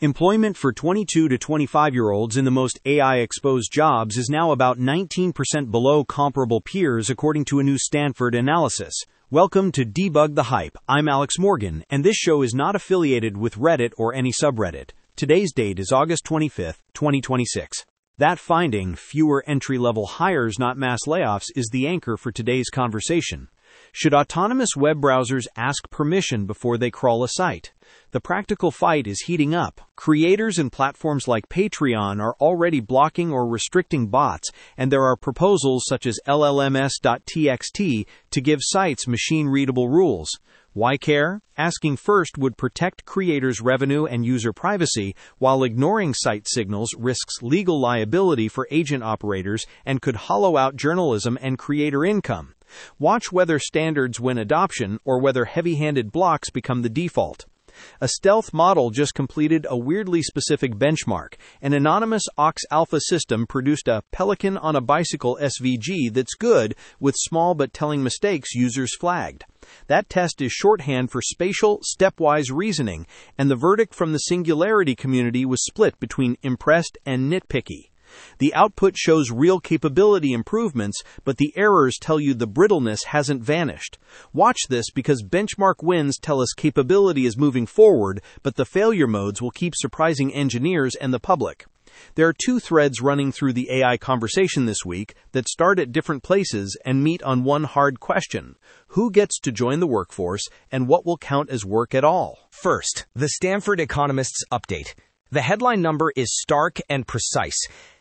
Employment for 22 to 25-year-olds in the most AI-exposed jobs is now about 19% below comparable peers according to a new Stanford analysis. Welcome to Debug the Hype. I'm Alex Morgan, and this show is not affiliated with Reddit or any subreddit. Today's date is August 25, 2026. That finding, fewer entry-level hires, not mass layoffs, is the anchor for today's conversation. Should autonomous web browsers ask permission before they crawl a site? The practical fight is heating up. Creators and platforms like Patreon are already blocking or restricting bots, and there are proposals such as LLMs.txt to give sites machine-readable rules. Why care? Asking first would protect creators' revenue and user privacy, while ignoring site signals risks legal liability for agent operators and could hollow out journalism and creator income. Watch whether standards win adoption or whether heavy-handed blocks become the default. A stealth model just completed a weirdly specific benchmark. An anonymous Ox Alpha system produced a Pelican on a Bicycle SVG that's good, with small but telling mistakes users flagged. That test is shorthand for spatial, stepwise reasoning, and the verdict from the Singularity community was split between impressed and nitpicky. The output shows real capability improvements, but the errors tell you the brittleness hasn't vanished. Watch this because benchmark wins tell us capability is moving forward, but the failure modes will keep surprising engineers and the public. There are two threads running through the AI conversation this week that start at different places and meet on one hard question: who gets to join the workforce and what will count as work at all? First, the Stanford Economist's update. The headline number is stark and precise.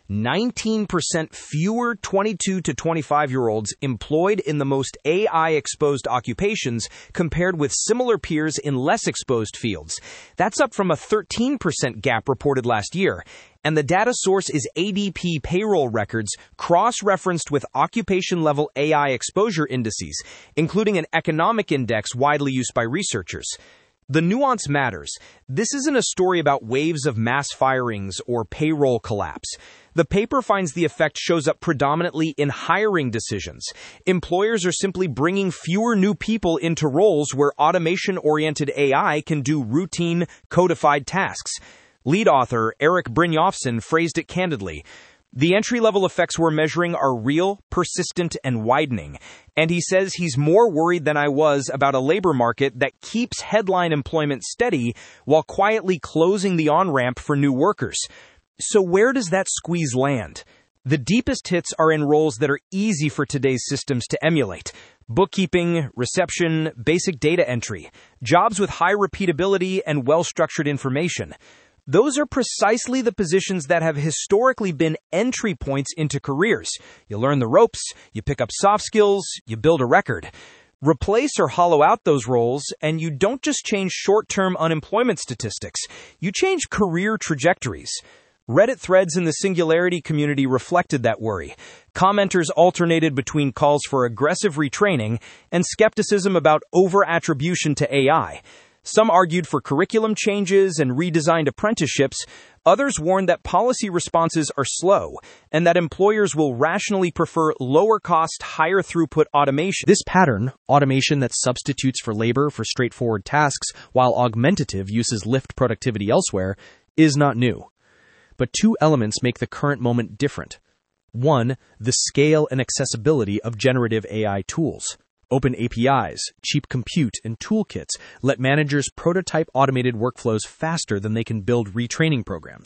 19% fewer 22 to 25-year-olds employed in the most AI-exposed occupations compared with similar peers in less exposed fields. That's up from a 13% gap reported last year. And the data source is ADP payroll records cross-referenced with occupation-level AI exposure indices, including an economic index widely used by researchers. The nuance matters. This isn't a story about waves of mass firings or payroll collapse. The paper finds the effect shows up predominantly in hiring decisions. Employers are simply bringing fewer new people into roles where automation-oriented AI can do routine, codified tasks. Lead author Eric Brynjolfsson phrased it candidly. The entry-level effects we're measuring are real, persistent, and widening. And he says he's more worried than I was about a labor market that keeps headline employment steady while quietly closing the on-ramp for new workers. So where does that squeeze land? The deepest hits are in roles that are easy for today's systems to emulate. Bookkeeping, reception, basic data entry. Jobs with high repeatability and well-structured information. Those are precisely the positions that have historically been entry points into careers. You learn the ropes, you pick up soft skills, you build a record. Replace or hollow out those roles, and you don't just change short-term unemployment statistics. You change career trajectories. Reddit threads in the Singularity community reflected that worry. Commenters alternated between calls for aggressive retraining and skepticism about over-attribution to AI. Some argued for curriculum changes and redesigned apprenticeships. Others warned that policy responses are slow and that employers will rationally prefer lower-cost, higher-throughput automation. This pattern, automation that substitutes for labor for straightforward tasks while augmentative uses lift productivity elsewhere, is not new. But two elements make the current moment different. One, the scale and accessibility of generative AI tools. Open APIs, cheap compute, and toolkits let managers prototype automated workflows faster than they can build retraining programs.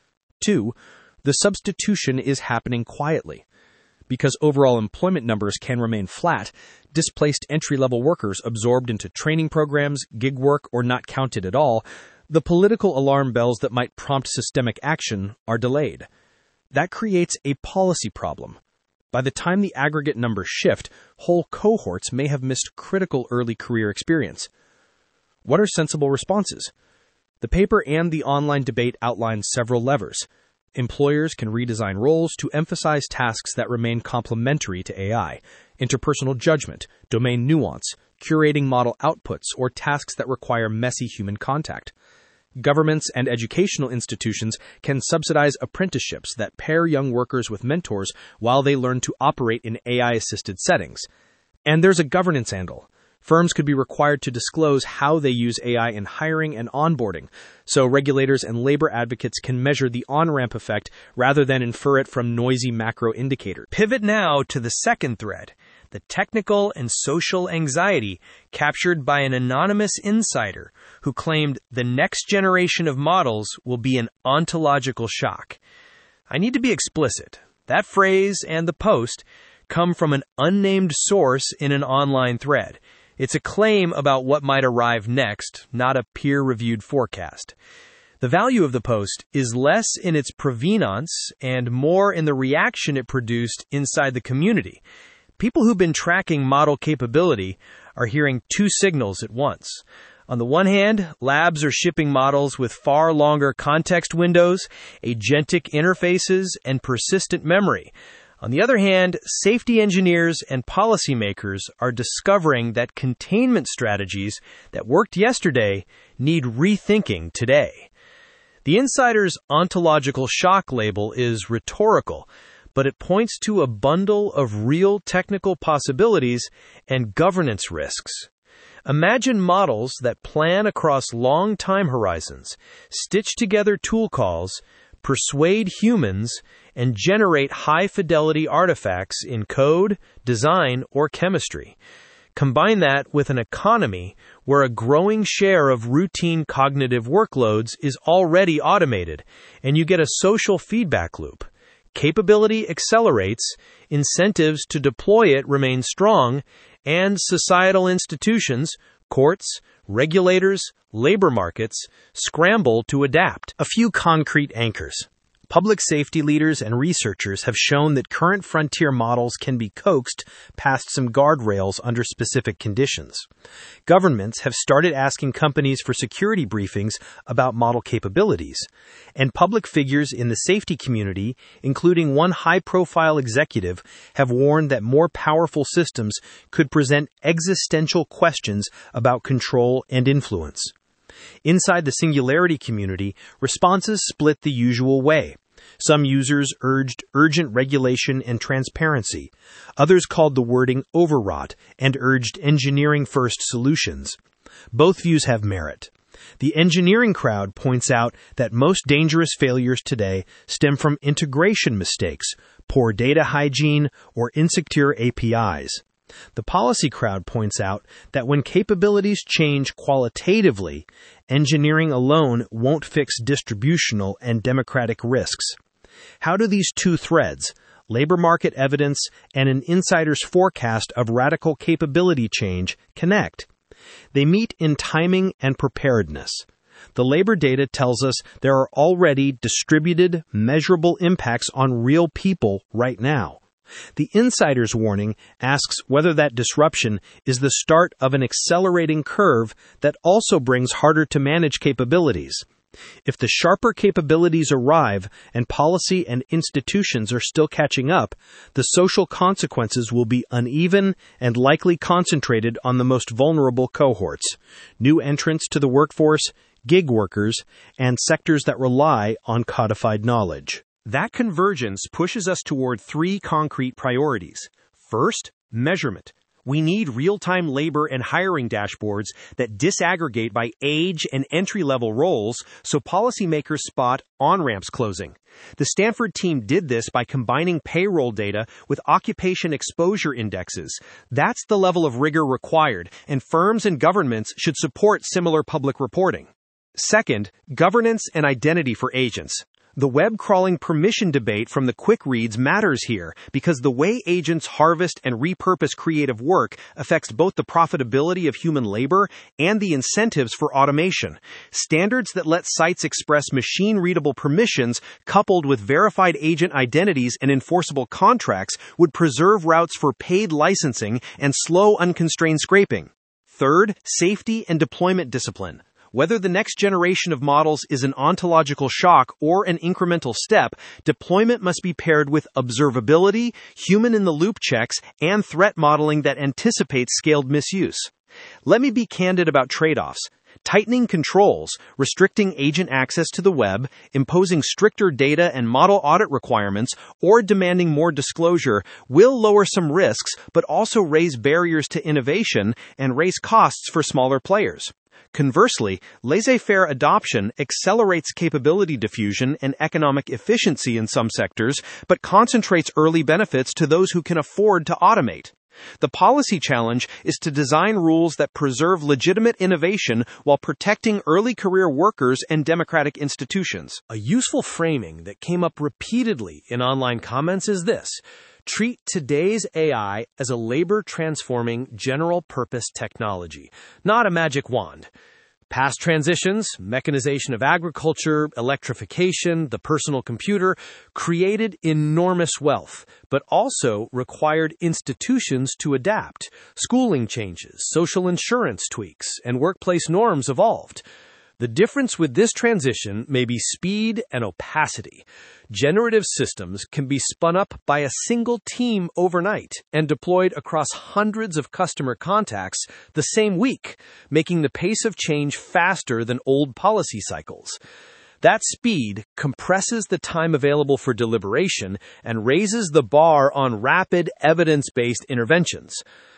Two, the substitution is happening quietly. Because overall employment numbers can remain flat, displaced entry-level workers absorbed into training programs, gig work, or not counted at all, the political alarm bells that might prompt systemic action are delayed. That creates a policy problem. By the time the aggregate numbers shift, whole cohorts may have missed critical early career experience. What are sensible responses? The paper and the online debate outline several levers. Employers can redesign roles to emphasize tasks that remain complementary to AI, interpersonal judgment, domain nuance, curating model outputs, or tasks that require messy human contact. Governments and educational institutions can subsidize apprenticeships that pair young workers with mentors while they learn to operate in AI-assisted settings. And there's a governance angle. Firms could be required to disclose how they use AI in hiring and onboarding, so regulators and labor advocates can measure the on-ramp effect rather than infer it from noisy macro indicators. Pivot now to the second thread, the technical and social anxiety captured by an anonymous insider who claimed the next generation of models will be an ontological shock. I need to be explicit. That phrase and the post come from an unnamed source in an online thread. It's a claim about what might arrive next, not a peer-reviewed forecast. The value of the post is less in its provenance and more in the reaction it produced inside the community. People who've been tracking model capability are hearing two signals at once. On the one hand, labs are shipping models with far longer context windows, agentic interfaces, and persistent memory. On the other hand, safety engineers and policymakers are discovering that containment strategies that worked yesterday need rethinking today. The insider's ontological shock label is rhetorical, but it points to a bundle of real technical possibilities and governance risks. Imagine models that plan across long time horizons, stitch together tool calls, persuade humans, and generate high-fidelity artifacts in code, design, or chemistry. Combine that with an economy where a growing share of routine cognitive workloads is already automated, and you get a social feedback loop. Capability accelerates, incentives to deploy it remain strong, and societal institutions, courts, regulators, labor markets, scramble to adapt. A few concrete anchors. Public safety leaders and researchers have shown that current frontier models can be coaxed past some guardrails under specific conditions. Governments have started asking companies for security briefings about model capabilities, and public figures in the safety community, including one high-profile executive, have warned that more powerful systems could present existential questions about control and influence. Inside the Singularity community, responses split the usual way. Some users urged urgent regulation and transparency. Others called the wording overwrought and urged engineering-first solutions. Both views have merit. The engineering crowd points out that most dangerous failures today stem from integration mistakes, poor data hygiene, or insecure APIs. The policy crowd points out that when capabilities change qualitatively, engineering alone won't fix distributional and democratic risks. How do these two threads, labor market evidence and an insider's forecast of radical capability change, connect? They meet in timing and preparedness. The labor data tells us there are already distributed, measurable impacts on real people right now. The insider's warning asks whether that disruption is the start of an accelerating curve that also brings harder to manage capabilities. If the sharper capabilities arrive and policy and institutions are still catching up, the social consequences will be uneven and likely concentrated on the most vulnerable cohorts: new entrants to the workforce, gig workers, and sectors that rely on codified knowledge. That convergence pushes us toward three concrete priorities. First, measurement. We need real-time labor and hiring dashboards that disaggregate by age and entry-level roles so policymakers spot on-ramps closing. The Stanford team did this by combining payroll data with occupation exposure indexes. That's the level of rigor required, and firms and governments should support similar public reporting. Second, governance and identity for agents. The web crawling permission debate from the quick reads matters here because the way agents harvest and repurpose creative work affects both the profitability of human labor and the incentives for automation. Standards that let sites express machine-readable permissions coupled with verified agent identities and enforceable contracts would preserve routes for paid licensing and slow unconstrained scraping. Third, safety and deployment discipline. Whether the next generation of models is an ontological shock or an incremental step, deployment must be paired with observability, human-in-the-loop checks, and threat modeling that anticipates scaled misuse. Let me be candid about trade-offs. Tightening controls, restricting agent access to the web, imposing stricter data and model audit requirements, or demanding more disclosure will lower some risks, but also raise barriers to innovation and raise costs for smaller players. Conversely, laissez-faire adoption accelerates capability diffusion and economic efficiency in some sectors, but concentrates early benefits to those who can afford to automate. The policy challenge is to design rules that preserve legitimate innovation while protecting early career workers and democratic institutions. A useful framing that came up repeatedly in online comments is this: treat today's AI as a labor-transforming general-purpose technology, not a magic wand. Past transitions, mechanization of agriculture, electrification, the personal computer, created enormous wealth, but also required institutions to adapt. Schooling changes, social insurance tweaks, and workplace norms evolved. The difference with this transition may be speed and opacity. Generative systems can be spun up by a single team overnight and deployed across hundreds of customer contacts the same week, making the pace of change faster than old policy cycles. That speed compresses the time available for deliberation and raises the bar on rapid, evidence-based interventions.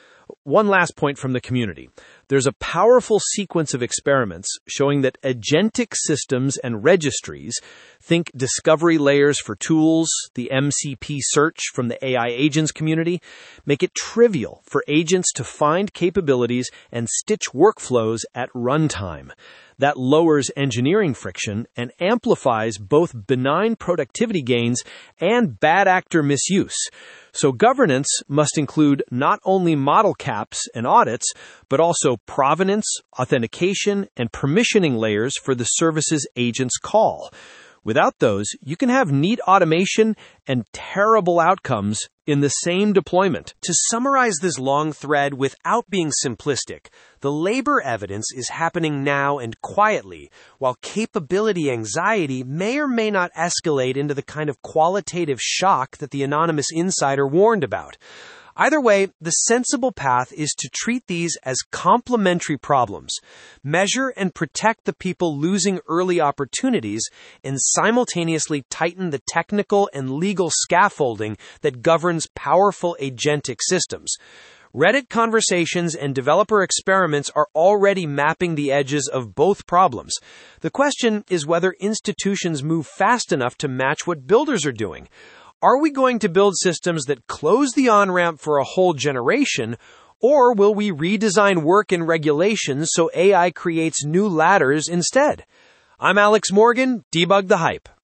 One last point from the community. There's a powerful sequence of experiments showing that agentic systems and registries, think discovery layers for tools, the MCP search from the AI agents community, make it trivial for agents to find capabilities and stitch workflows at runtime. That lowers engineering friction and amplifies both benign productivity gains and bad actor misuse. So governance must include not only model caps and audits, but also provenance, authentication, and permissioning layers for the services agents call. Without those, you can have neat automation and terrible outcomes in the same deployment. To summarize this long thread without being simplistic, the labor evidence is happening now and quietly, while capability anxiety may or may not escalate into the kind of qualitative shock that the anonymous insider warned about. Either way, the sensible path is to treat these as complementary problems, measure and protect the people losing early opportunities, and simultaneously tighten the technical and legal scaffolding that governs powerful agentic systems. Reddit conversations and developer experiments are already mapping the edges of both problems. The question is whether institutions move fast enough to match what builders are doing. Are we going to build systems that close the on-ramp for a whole generation, or will we redesign work and regulations so AI creates new ladders instead? I'm Alex Morgan, Debug the Hype.